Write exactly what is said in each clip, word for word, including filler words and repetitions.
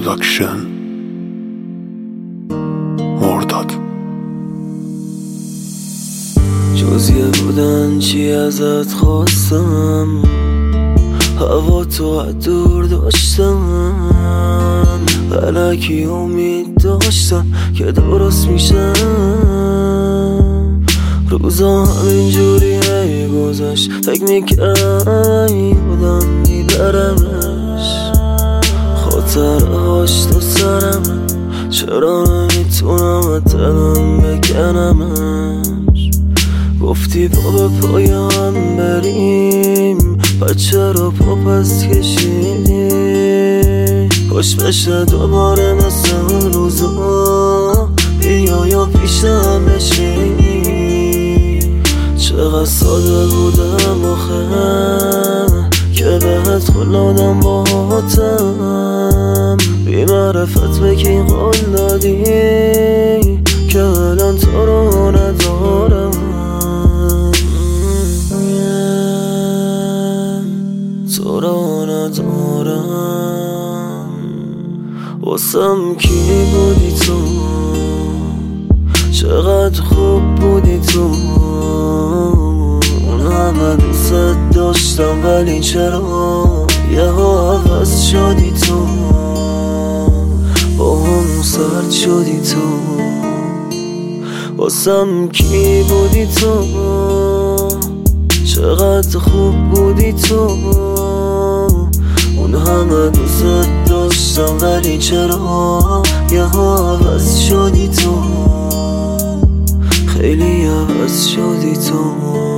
پروداکشن مرداد. جزیه بودن چی ازت خواستم، هوا تو از دور داشتم، غلکی امید داشتم که درست میشم. روزا همینجوری گذشت، فکر میکردم بودم میبرمش، خاطرهاش تو سرمه، چرا نمیتونم دلم بکنمش. گفتی پا به پای هم بریم، بعد چرا پا پس کشیدی؟ کاش بشه دوباره مثل اون روزا، بیا یا پیشم بشینی. چقدر ساده بودم آخه که بهت خلادم باهاتم، بی معرفت به کی قول دادی که الان تو رو ندارم. تو رو ندارم، واسم کی بودی تو، چقدر خوب بودی تو، اون همه دوست داشتم ولی چرا یه ها عوض شدی تو، با هم سرد شدی تو. واسم کی بودی تو، چقدر خوب بودی تو، اون همه دوست داشتم ولی چرا یه ها عوض شدی تو، خیلی عوض شدی تو.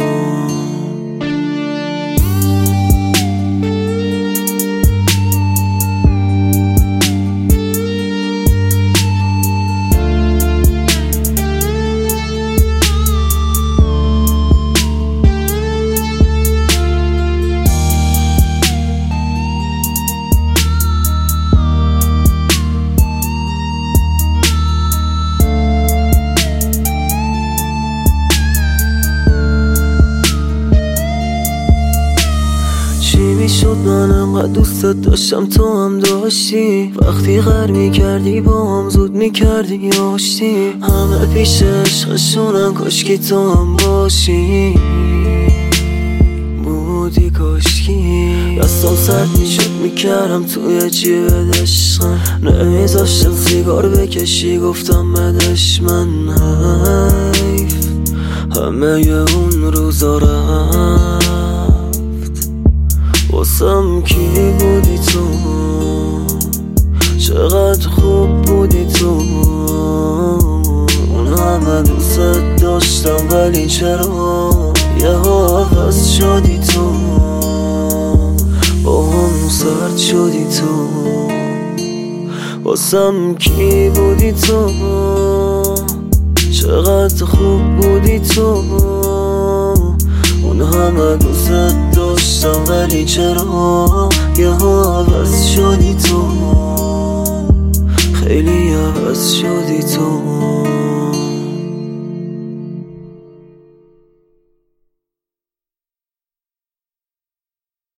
شد من انقدر دوستت داشتم تو هم داشتی، وقتی غر میکردی با هم زود میکردی آشتی. همه پیش عشقشونن کاشکی تو هم باشی، بودی کاشکی. دستم سرد میشد میکردم توی جیب عشقم، نمیذاشتم سیگار بکشی گفتم بدش من حیف، همه ی اون روزا رفت. واسم کی بودی تو، چقدر خوب بودی تو، اون همه دوست داشتم ولی چرا یه ها عوض شدی تو، با هم سرد شدی تو. واسم کی بودی تو، چقدر خوب بودی تو، اون همه دوست داشتم ولی چرا یه ها عوض شدی تو، خیلی عوض شدی تو.